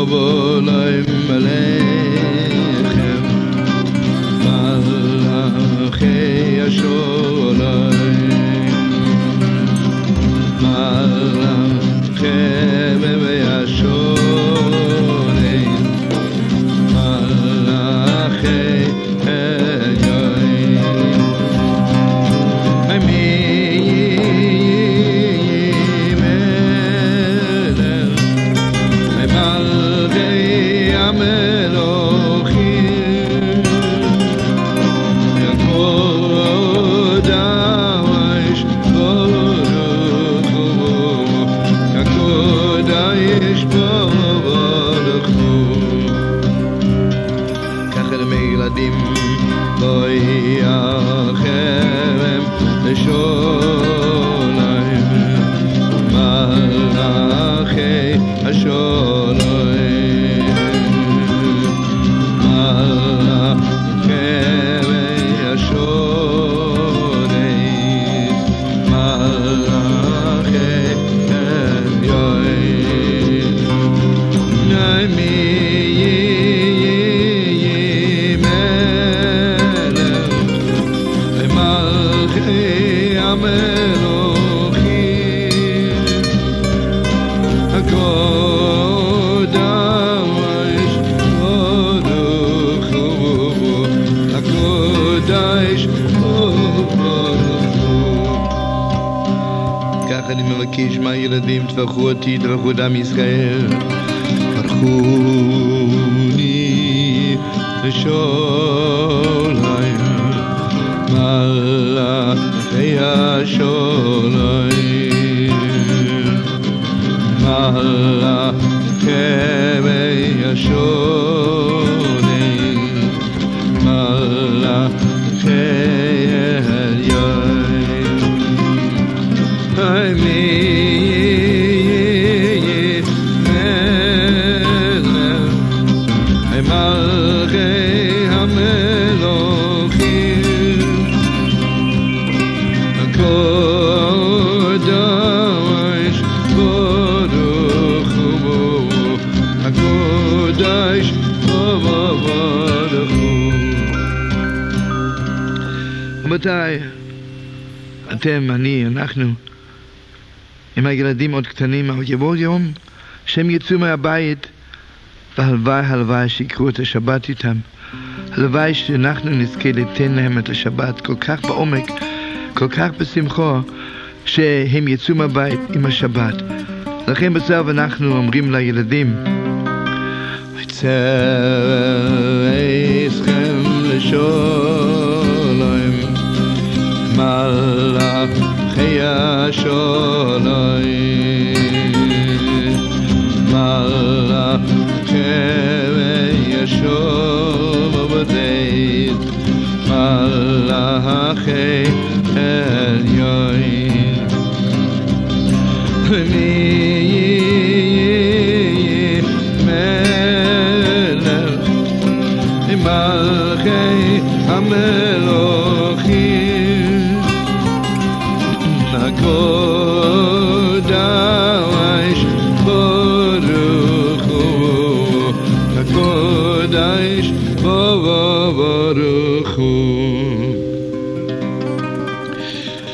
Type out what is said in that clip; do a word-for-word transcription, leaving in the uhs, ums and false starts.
Obolayim Aleichem Malachei Hasholayim Malachei Hasholayim Malachei תברכו אותי, תברכו דם ישראל, ברכוני לשוליים, מלאכי השוליים, מלאכי השוליים, מלאכי העליונים, אמין. רבותיי, אתם, אני, אנחנו, עם הילדים עוד קטנים, אבל יבוא יום שהם יצאו מהבית, והלוואי, הלוואי שיקרו את השבת איתם. הלוואי שאנחנו נזכה לתן להם את השבת כל כך בעומק, כל כך בשמחו, שהם יצאו מהבית עם השבת. לכן בסוף אנחנו אומרים לילדים, יצא עשכם לשוליים, מלאכי השוליים, מלאכי השוליים, מלאכי העליונים, מי יהיה מלך מלכי המלוכים, נגור